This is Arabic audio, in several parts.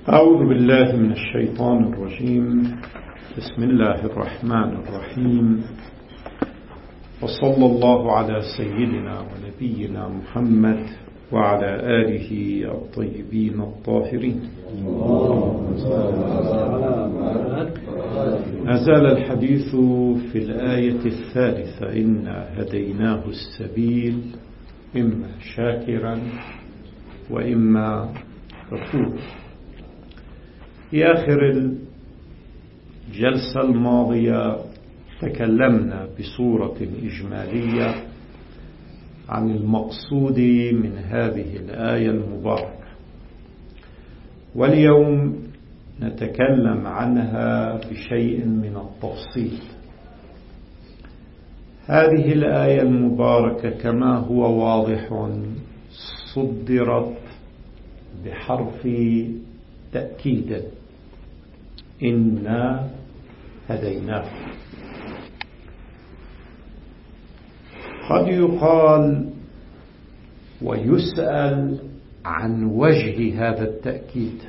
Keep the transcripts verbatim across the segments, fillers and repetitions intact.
أعوذ بالله من الشيطان الرجيم. بسم الله الرحمن الرحيم، وصلى الله على سيدنا ونبينا محمد وعلى آله الطيبين الطاهرين. ما زال الحديث في الآية الثالثة: إنا هديناه السبيل إما شاكرا وإما كفورا. في آخر الجلسة الماضية تكلمنا بصورة إجمالية عن المقصود من هذه الآية المباركة، واليوم نتكلم عنها بشيء من التفصيل. هذه الآية المباركة كما هو واضح صدرت بحرف تأكيد: إنا هديناه. قد يقال ويسأل عن وجه هذا التأكيد،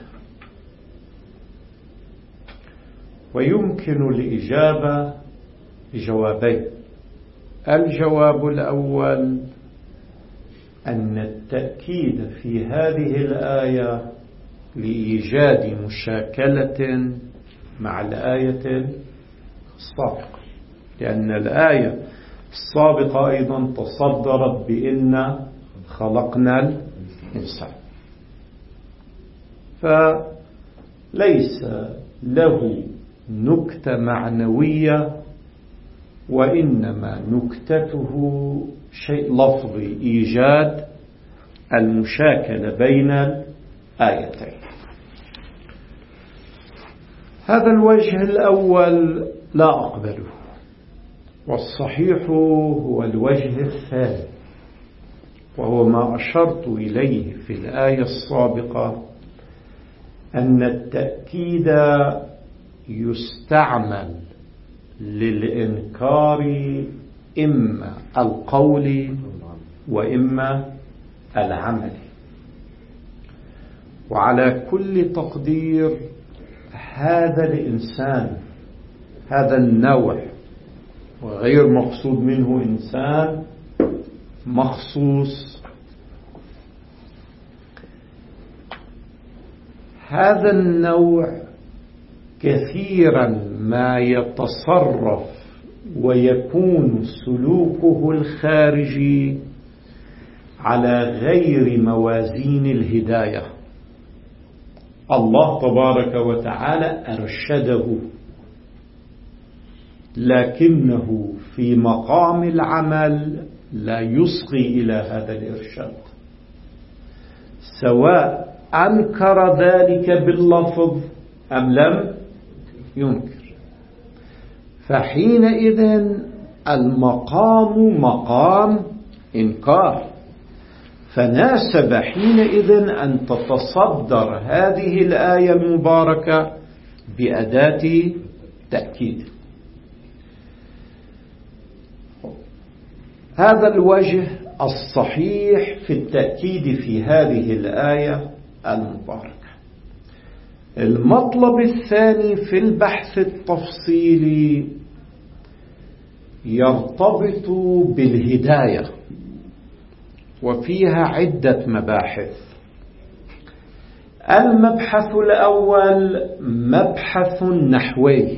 ويمكن الإجابة بجوابين. الجواب الأول أن التأكيد في هذه الآية لإيجاد مشاكلة مع الآية السابقة، لأن الآية السابقة أيضا تصدرت بإن خلقنا الإنسان، فليس له نكتة معنوية، وإنما نكتته شيء لفظي: إيجاد المشاكلة بين الآيتين. هذا الوجه الأول لا أقبله، والصحيح هو الوجه الثاني، وهو ما أشرت إليه في الآية السابقة: أن التأكيد يستعمل للإنكار إما القول وإما العمل. وعلى كل تقدير هذا الإنسان، هذا النوع، وغير مقصود منه إنسان مخصوص، هذا النوع كثيرا ما يتصرف ويكون سلوكه الخارجي على غير موازين الهداية. الله تبارك وتعالى أرشده، لكنه في مقام العمل لا يصغي إلى هذا الإرشاد، سواء أنكر ذلك باللفظ أم لم ينكر. فحينئذ المقام مقام إنكار، فناسب حينئذ أن تتصدر هذه الآية المباركة بأداة تأكيد. هذا الوجه الصحيح في التأكيد في هذه الآية المباركة. المطلب الثاني في البحث التفصيلي يرتبط بالهداية، وفيها عدة مباحث. المبحث الأول مبحث نحوي.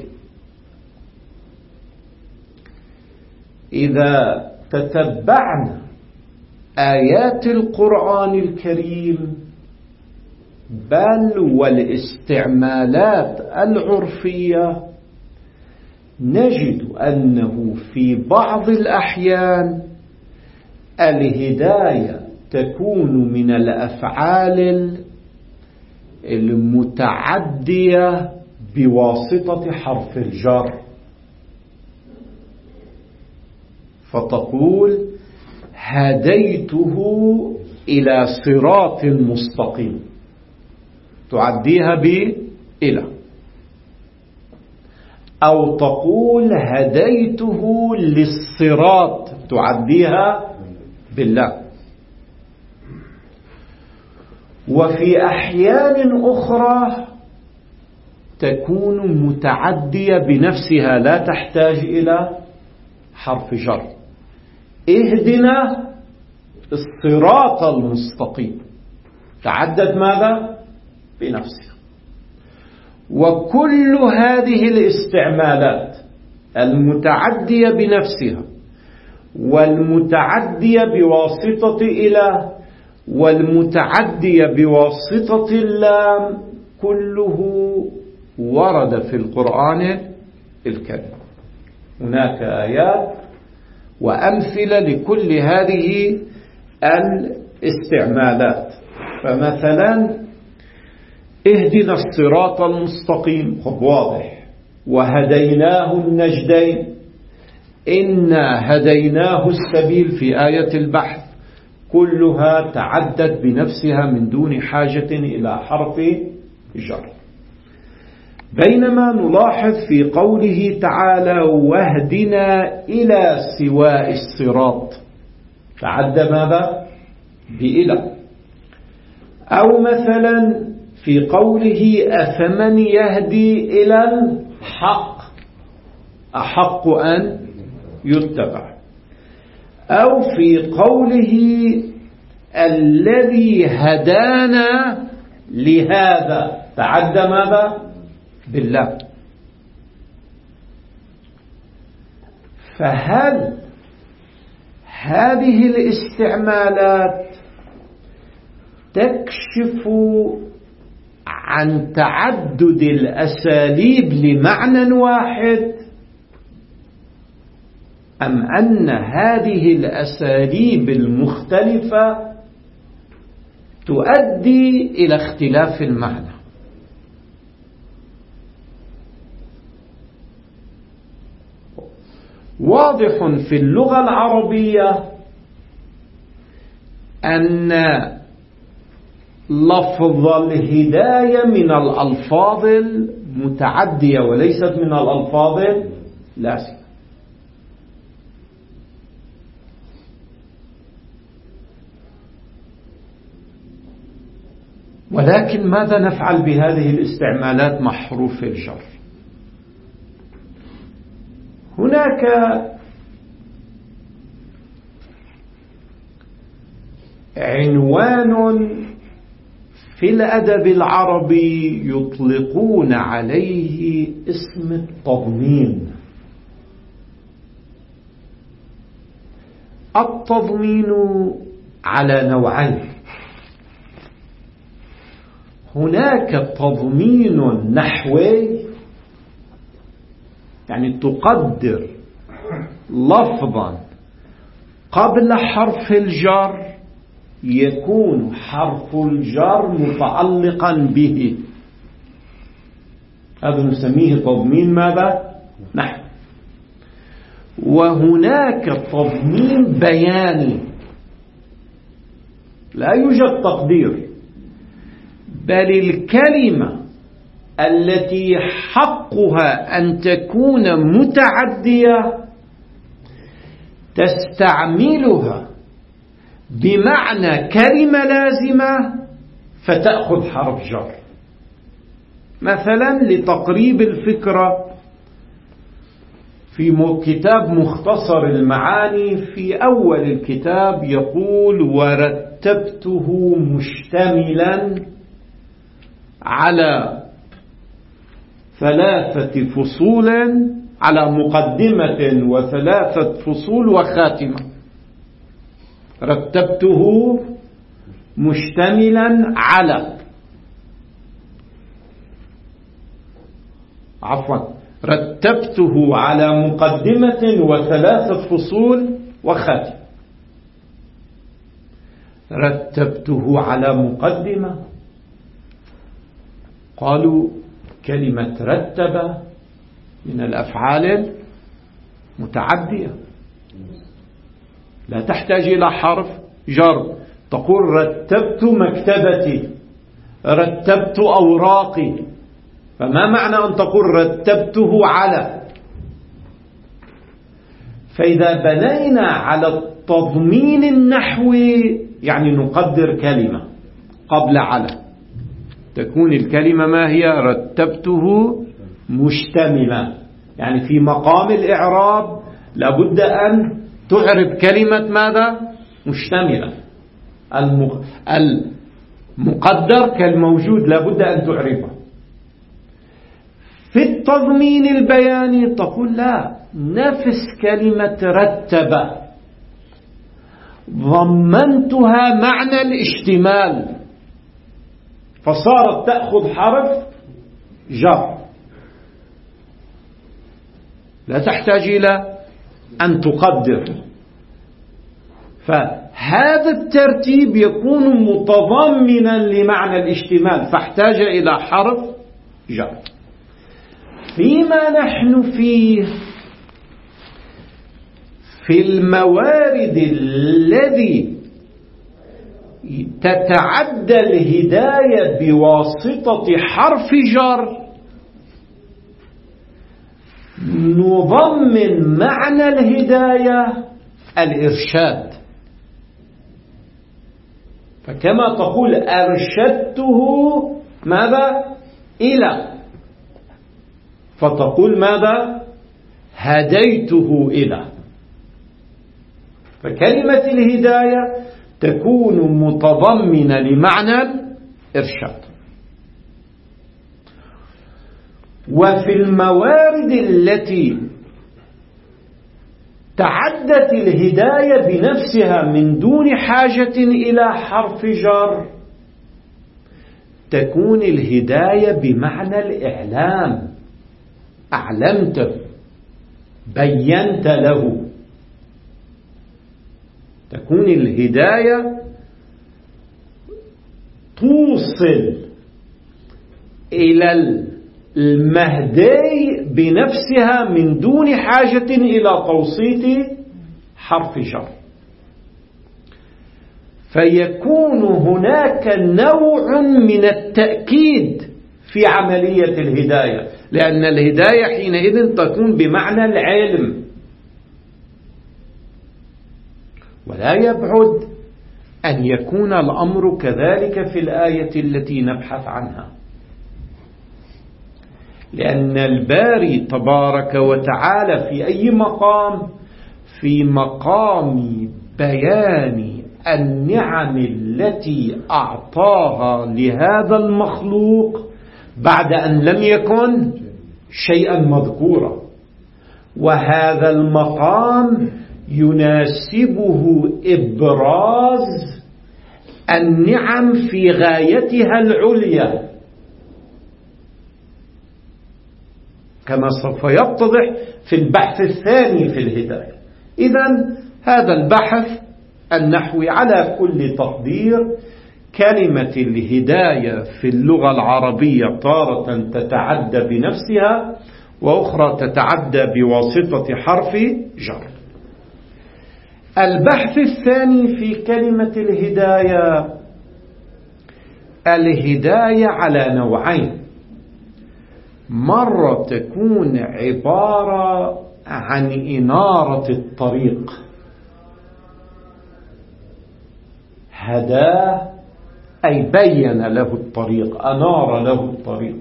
إذا تتبعنا آيات القرآن الكريم بل والاستعمالات العرفية، نجد أنه في بعض الأحيان الهداية تكون من الأفعال المتعدية بواسطة حرف الجر، فتقول: هديته إلى صراط مستقيم، تعديها بإلى. أو تقول: هديته للصراط، تعديها بالله. وفي أحيان أخرى تكون متعدية بنفسها لا تحتاج إلى حرف جر. اهدنا الصراط المستقيم تعدد ماذا؟ بنفسها. وكل هذه الاستعمالات المتعدية بنفسها والمتعدية بواسطة إلى والمتعدية بواسطة اللام كله ورد في القرآن الكريم. هناك آيات وأمثلة لكل هذه الاستعمالات. فمثلا اهدنا الصراط المستقيم خب واضح، وهديناه النجدين، إنا هديناه السبيل في آية البحث، كلها تعدت بنفسها من دون حاجة إلى حرف جر. بينما نلاحظ في قوله تعالى واهدنا إلى سواء الصراط تعدى ماذا؟ بإلى. أو مثلا في قوله أفمن يهدي إلى الحق أحق أن يتبع. أو في قوله الذي هدانا لهذا تعدى ماذا؟ بالله. فهل هذه الاستعمالات تكشف عن تعدد الأساليب لمعنى واحد، أم أن هذه الأساليب المختلفة تؤدي إلى اختلاف المعنى؟ واضح في اللغة العربية أن لفظ الهداية من الألفاظ المتعدية وليست من الألفاظ اللازمة. ولكن ماذا نفعل بهذه الاستعمالات مع حروف الجر؟ هناك عنوان في الأدب العربي يطلقون عليه اسم التضمين. التضمين على نوعين: هناك تضمين نحوي، يعني تقدر لفظا قبل حرف الجر يكون حرف الجر متعلقا به، هذا نسميه تضمين ماذا؟ نحو. وهناك تضمين بياني لا يوجد تقدير، بل الكلمة التي حقها أن تكون متعدية تستعملها بمعنى كلمة لازمة فتأخذ حرف جر. مثلا لتقريب الفكرة في كتاب مختصر المعاني في أول الكتاب يقول ورتبته مشتملا على ثلاثة فصول، على مقدمة وثلاثة فصول وخاتمة. رتبته مشتملا على عفوا رتبته على مقدمة وثلاثة فصول وخاتمة. رتبته على مقدمة، قالوا كلمة رتب من الأفعال المتعدية لا تحتاج إلى حرف جر. تقول رتبت مكتبتي، رتبت أوراقي، فما معنى أن تقول رتبته على؟ فإذا بنينا على التضمين النحوي يعني نقدر كلمة قبل على، تكون الكلمة ما هي؟ رتبته مشتملا، يعني في مقام الإعراب لابد أن تعرب كلمة ماذا؟ مشتملة. المقدر كالموجود لابد أن تعربه. في التضمين البياني تقول لا، نفس كلمة رتب ضمنتها معنى الاشتمال، فصارت تأخذ حرف جر، لا تحتاج إلى أن تقدر. فهذا الترتيب يكون متضمنا لمعنى الاشتمال، فاحتاج إلى حرف جر. فيما نحن فيه في الموارد الذي تتعدى الهداية بواسطة حرف جر، نضمن معنى الهداية الإرشاد. فكما تقول أرشدته ماذا؟ إلى، فتقول ماذا؟ هديته إلى. فكلمة الهداية تكون متضمنة لمعنى الإرشاد. وفي الموارد التي تعدت الهداية بنفسها من دون حاجة إلى حرف جر، تكون الهداية بمعنى الإعلام، أعلمته، بينت له. تكون الهداية توصل إلى المهدي بنفسها من دون حاجة إلى توسيط حرف جر، فيكون هناك نوع من التأكيد في عملية الهداية، لأن الهداية حينئذ تكون بمعنى العلم. ولا يبعد أن يكون الأمر كذلك في الآية التي نبحث عنها، لأن الباري تبارك وتعالى في أي مقام؟ في مقام بيان النعم التي أعطاها لهذا المخلوق بعد أن لم يكن شيئا مذكورا، وهذا المقام يناسبه إبراز النعم في غايتها العليا، كما سوف يتضح في البحث الثاني في الهداية. إذن هذا البحث النحوي على كل تقدير، كلمة الهداية في اللغة العربية تارة تتعدى بنفسها، وأخرى تتعدى بواسطة حرف جر. البحث الثاني في كلمة الهداية، الهداية على نوعين: مرة تكون عبارة عن إنارة الطريق، هداه أي بين له الطريق، أنار له الطريق.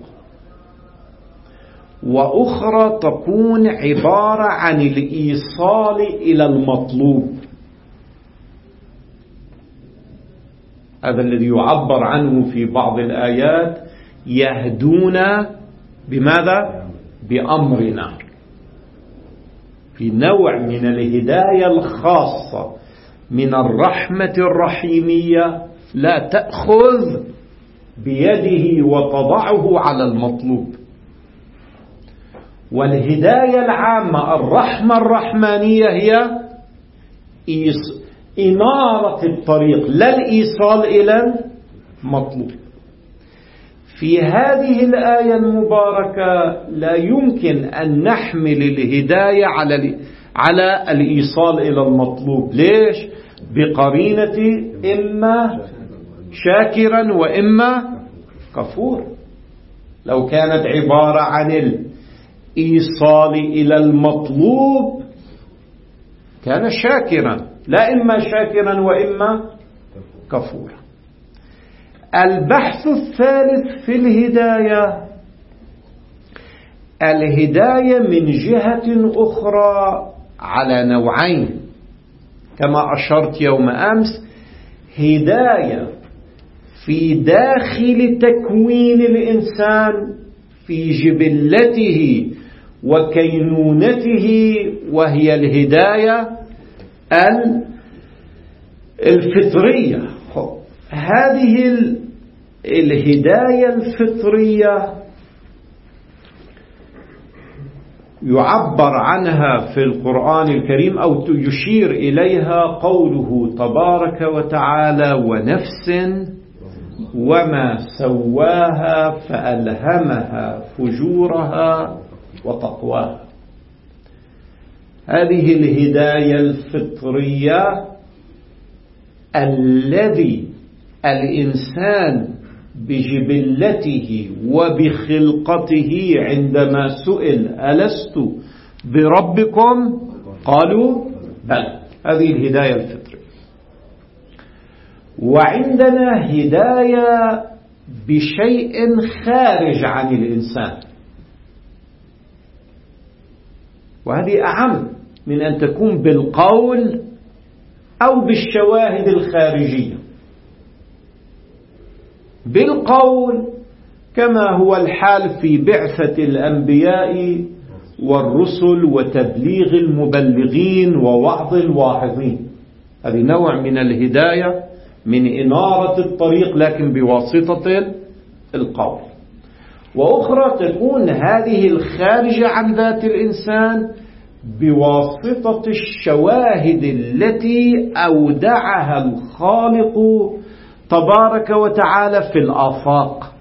وأخرى تكون عبارة عن الإيصال إلى المطلوب، هذا الذي يعبر عنه في بعض الآيات: يهدون بماذا؟ بأمرنا. في نوع من الهداية الخاصة من الرحمة الرحيمية، لا تأخذ بيده وتضعه على المطلوب. والهداية العامة الرحمة الرحمانية هي إنارة الطريق، لا الإيصال إلى المطلوب. في هذه الآية المباركة لا يمكن أن نحمل الهداية على على الإيصال إلى المطلوب. ليش؟ بقرينة إما شاكرا وإما كفور. لو كانت عبارة عن الإيصال إلى المطلوب كان شاكرا، لا إما شاكرا وإما كفورا. البحث الثالث في الهداية، الهداية من جهة أخرى على نوعين كما أشرت يوم أمس: هداية في داخل تكوين الإنسان في جبلته وكينونته، وهي الهداية الفطرية. هذه الهداية الفطرية يعبر عنها في القرآن الكريم أو يشير إليها قوله تبارك وتعالى: ونفس وما سواها فألهمها فجورها وتقواها. هذه الهداية الفطرية الذي الإنسان بجبلته وبخلقته عندما سئل ألست بربكم قالوا بل. هذه الهداية الفطرية. وعندنا هداية بشيء خارج عن الإنسان، وهذه أعم من أن تكون بالقول أو بالشواهد الخارجية. بالقول كما هو الحال في بعثة الأنبياء والرسل وتبليغ المبلغين ووعظ الواعظين، هذه نوع من الهداية من إنارة الطريق لكن بواسطة القول. وأخرى تكون هذه الخارجة عن ذات الإنسان بواسطة الشواهد التي أودعها الخالق تبارك وتعالى في الآفاق،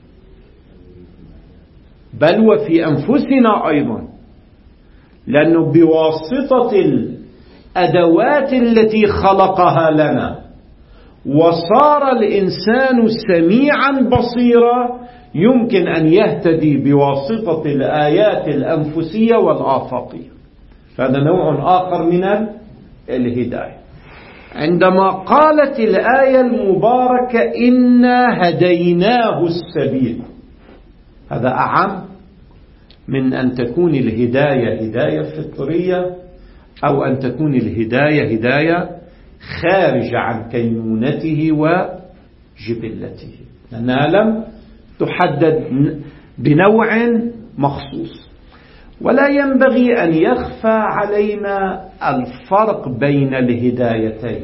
بل وفي أنفسنا أيضا، لأنه بواسطة الأدوات التي خلقها لنا وصار الإنسان سميعا بصيرا يمكن أن يهتدي بواسطة الآيات الأنفسية والآفاقية. هذا نوع آخر من الهداية. عندما قالت الآية المباركة إنا هديناه السبيل، هذا أعم من أن تكون الهداية هداية فطرية أو أن تكون الهداية هداية خارج عن كينونته وجبلته، لأنها لم تحدد بنوع مخصوص. ولا ينبغي أن يخفى علينا الفرق بين الهدايتين.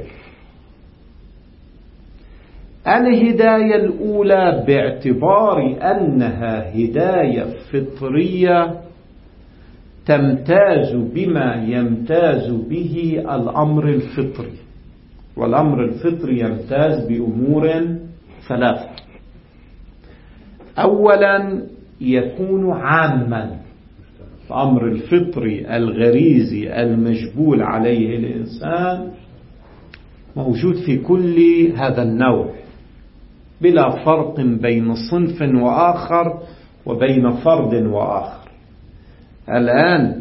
الهداية الأولى باعتبار أنها هداية فطرية تمتاز بما يمتاز به الأمر الفطري، والأمر الفطري يمتاز بأمور ثلاثة: أولا يكون عاما، الأمر الفطري الغريزي المجبول عليه الإنسان موجود في كل هذا النوع بلا فرق بين صنف وآخر وبين فرد وآخر. الآن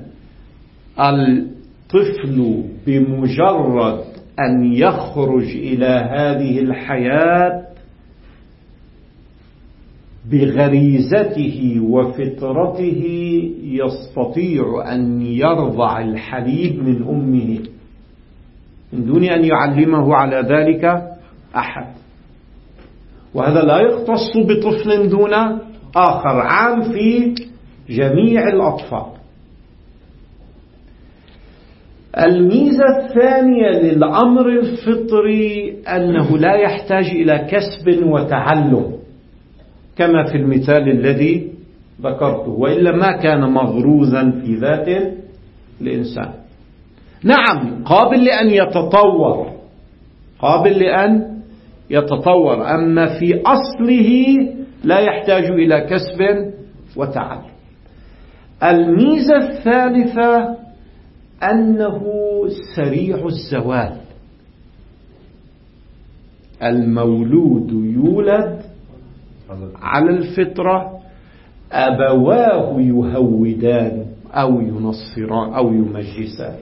الطفل بمجرد أن يخرج إلى هذه الحياة بغريزته وفطرته يستطيع أن يرضع الحليب من أمه من دون أن يعلمه على ذلك أحد، وهذا لا يختص بطفل دون آخر، عام في جميع الأطفال. الميزة الثانية للأمر الفطري أنه لا يحتاج إلى كسب وتعلم كما في المثال الذي ذكرته، وإلا ما كان مغروزا في ذات الإنسان. نعم قابل لأن يتطور، قابل لأن يتطور، أما في أصله لا يحتاج إلى كسب وتعلم. الميزة الثالثة أنه سريع الزوال. المولود يولد على الفطرة، أبواه يهودان أو ينصران أو يمجسان،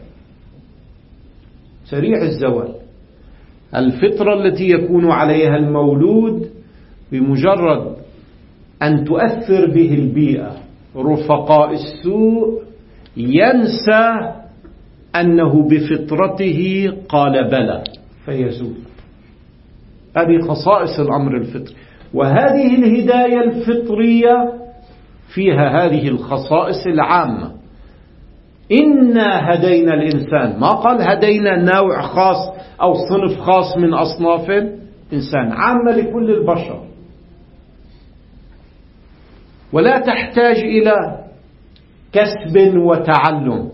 سريع الزوال. الفطرة التي يكون عليها المولود بمجرد أن تؤثر به البيئة رفقاء السوء ينسى أنه بفطرته قال بلى فيزول. هذه خصائص الأمر الفطري، وهذه الهداية الفطرية فيها هذه الخصائص العامة. إنا هدينا الإنسان، ما قال هدينا نوع خاص أو صنف خاص من أصناف الإنسان، عامة لكل البشر، ولا تحتاج إلى كسب وتعلم،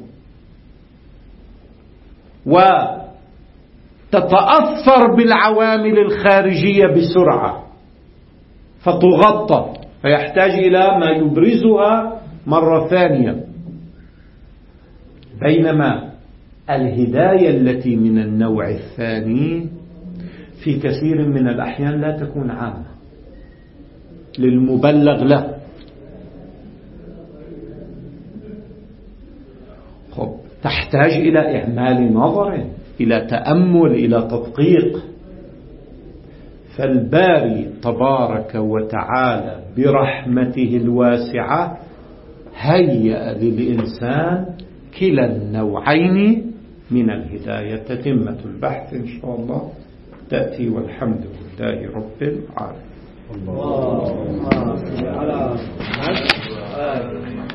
وتتأثر بالعوامل الخارجية بسرعة فتغطى، فيحتاج إلى ما يبرزها مرة ثانية. بينما الهداية التي من النوع الثاني في كثير من الأحيان لا تكون عامة للمبلغ له. خب تحتاج إلى إعمال نظر، إلى تأمل، إلى تدقيق. فالباري تبارك وتعالى برحمته الواسعة هيأ للإنسان كلا النوعين من الهداية. تتمة البحث إن شاء الله تأتي، والحمد لله رب العالمين. اللهم صل على محمد.